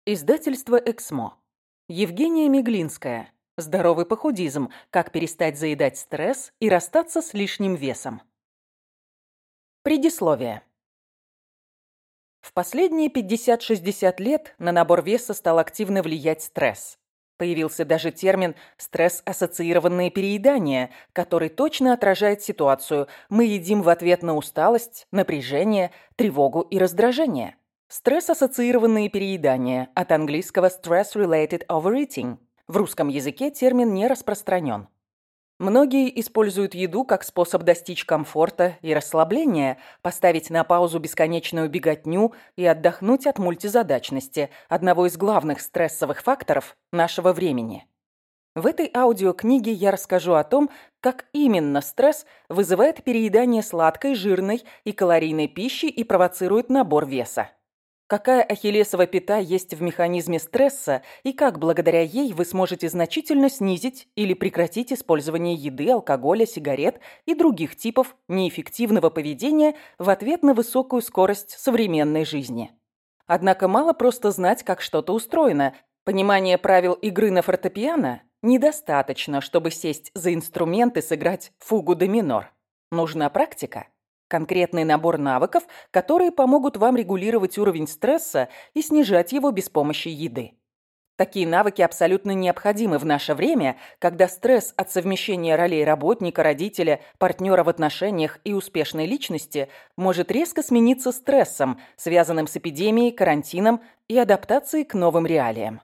Издательство «Эксмо». Евгения Меглинская. Здоровый похудизм. Как перестать заедать стресс и расстаться с лишним весом. Предисловие. В последние 50-60 лет на набор веса стал активно влиять стресс. Появился даже термин «стресс-ассоциированное переедание», который точно отражает ситуацию. Мы едим в ответ на усталость, напряжение, тревогу и раздражение. Стресс-ассоциированные переедания, от английского stress-related overeating. В русском языке термин не распространен. Многие используют еду как способ достичь комфорта и расслабления, поставить на паузу бесконечную беготню и отдохнуть от мультизадачности, одного из главных стрессовых факторов нашего времени. В этой аудиокниге я расскажу о том, как именно стресс вызывает переедание сладкой, жирной и калорийной пищи и провоцирует набор веса. Какая ахиллесова пята есть в механизме стресса и как благодаря ей вы сможете значительно снизить или прекратить использование еды, алкоголя, сигарет и других типов неэффективного поведения в ответ на высокую скорость современной жизни. Однако мало просто знать, как что-то устроено. Понимание правил игры на фортепиано недостаточно, чтобы сесть за инструмент и сыграть фугу де минор. Нужна практика. Конкретный набор навыков, которые помогут вам регулировать уровень стресса и снижать его без помощи еды. Такие навыки абсолютно необходимы в наше время, когда стресс от совмещения ролей работника, родителя, партнера в отношениях и успешной личности может резко смениться стрессом, связанным с эпидемией, карантином и адаптацией к новым реалиям.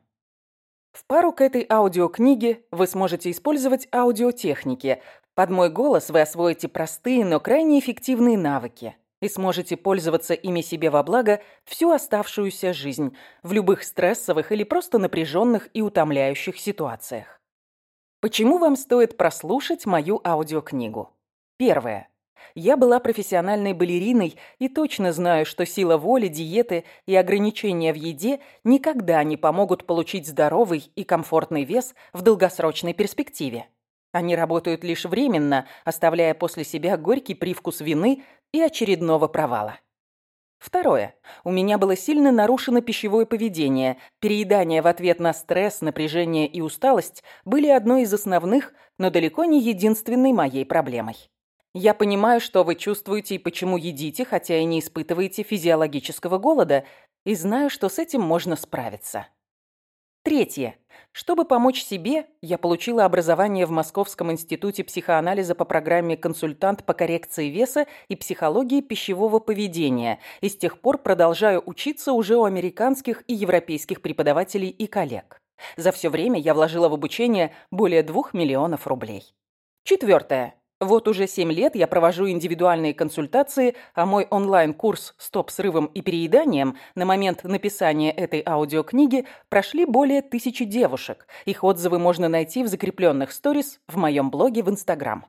В пару к этой аудиокниге вы сможете использовать аудиотехники. Под мой голос вы освоите простые, но крайне эффективные навыки и сможете пользоваться ими себе во благо всю оставшуюся жизнь в любых стрессовых или просто напряженных и утомляющих ситуациях. Почему вам стоит прослушать мою аудиокнигу? Первое. Я была профессиональной балериной и точно знаю, что сила воли, диеты и ограничения в еде никогда не помогут получить здоровый и комфортный вес в долгосрочной перспективе. Они работают лишь временно, оставляя после себя горький привкус вины и очередного провала. Второе. У меня было сильно нарушено пищевое поведение. Переедание в ответ на стресс, напряжение и усталость были одной из основных, но далеко не единственной моей проблемой. Я понимаю, что вы чувствуете и почему едите, хотя и не испытываете физиологического голода, и знаю, что с этим можно справиться. Третье. Чтобы помочь себе, я получила образование в Московском институте психоанализа по программе «Консультант по коррекции веса и психологии пищевого поведения» и с тех пор продолжаю учиться уже у американских и европейских преподавателей и коллег. За все время я вложила в обучение более 2 миллионов рублей. Четвертое. Вот уже 7 лет я провожу индивидуальные консультации, а мой онлайн-курс «Стоп срывом и перееданием» на момент написания этой аудиокниги прошли более 1000 девушек. Их отзывы можно найти в закрепленных сторис в моем блоге в Инстаграм.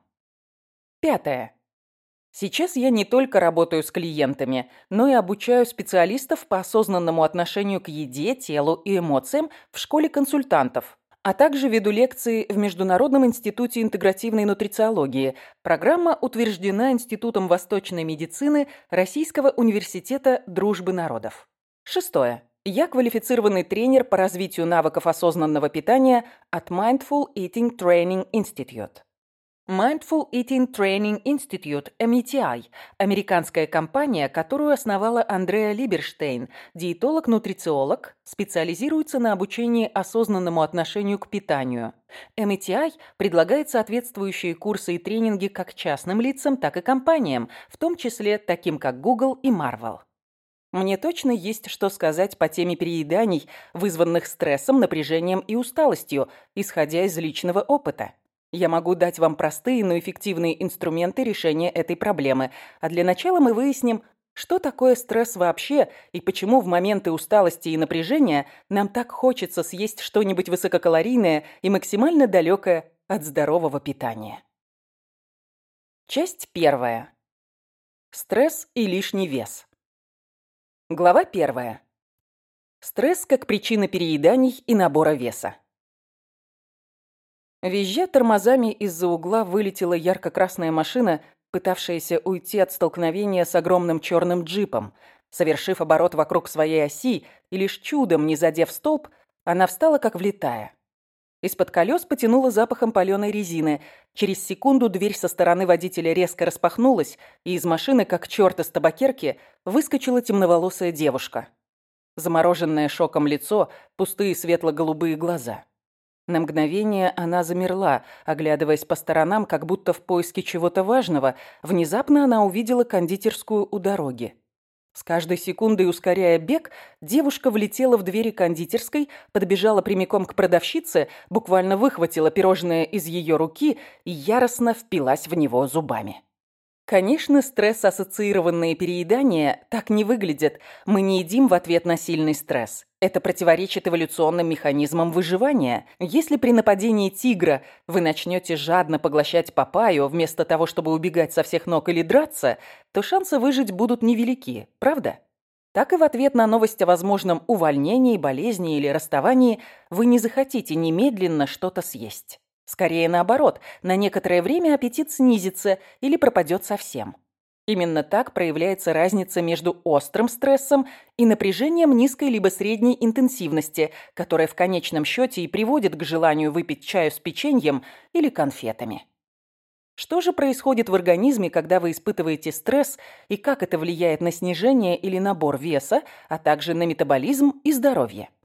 Пятое. Сейчас я не только работаю с клиентами, но и обучаю специалистов по осознанному отношению к еде, телу и эмоциям в школе консультантов, а также веду лекции в Международном институте интегративной нутрициологии. Программа утверждена Институтом восточной медицины Российского университета дружбы народов. Шестое. Я квалифицированный тренер по развитию навыков осознанного питания от Mindful Eating Training Institute. Mindful Eating Training Institute, MeTI, американская компания, которую основала Андреа Либерштейн, диетолог-нутрициолог, специализируется на обучении осознанному отношению к питанию. MeTI предлагает соответствующие курсы и тренинги как частным лицам, так и компаниям, в том числе таким как Google и Marvel. Мне точно есть что сказать по теме перееданий, вызванных стрессом, напряжением и усталостью, исходя из личного опыта. Я могу дать вам простые, но эффективные инструменты решения этой проблемы. А для начала мы выясним, что такое стресс вообще и почему в моменты усталости и напряжения нам так хочется съесть что-нибудь высококалорийное и максимально далекое от здорового питания. Часть первая. Стресс и лишний вес. Глава первая. Стресс как причина перееданий и набора веса. Визжа тормозами из-за угла вылетела ярко-красная машина, пытавшаяся уйти от столкновения с огромным черным джипом. Совершив оборот вокруг своей оси и лишь чудом не задев столб, она встала как влитая. Из-под колес потянуло запахом паленой резины. Через секунду дверь со стороны водителя резко распахнулась, и из машины, как черт из табакерки, выскочила темноволосая девушка. Замороженное шоком лицо, пустые светло-голубые глаза. На мгновение она замерла, оглядываясь по сторонам, как будто в поиске чего-то важного. Внезапно она увидела кондитерскую у дороги. С каждой секундой ускоряя бег, девушка влетела в двери кондитерской, подбежала прямиком к продавщице, буквально выхватила пирожное из ее руки и яростно впилась в него зубами. Конечно, стресс-ассоциированные переедания так не выглядят. Мы не едим в ответ на сильный стресс. Это противоречит эволюционным механизмам выживания. Если при нападении тигра вы начнете жадно поглощать папайю, вместо того, чтобы убегать со всех ног или драться, то шансы выжить будут невелики, правда? Так и в ответ на новость о возможном увольнении, болезни или расставании вы не захотите немедленно что-то съесть. Скорее наоборот, на некоторое время аппетит снизится или пропадет совсем. Именно так проявляется разница между острым стрессом и напряжением низкой либо средней интенсивности, которое в конечном счете и приводит к желанию выпить чаю с печеньем или конфетами. Что же происходит в организме, когда вы испытываете стресс, и как это влияет на снижение или набор веса, а также на метаболизм и здоровье?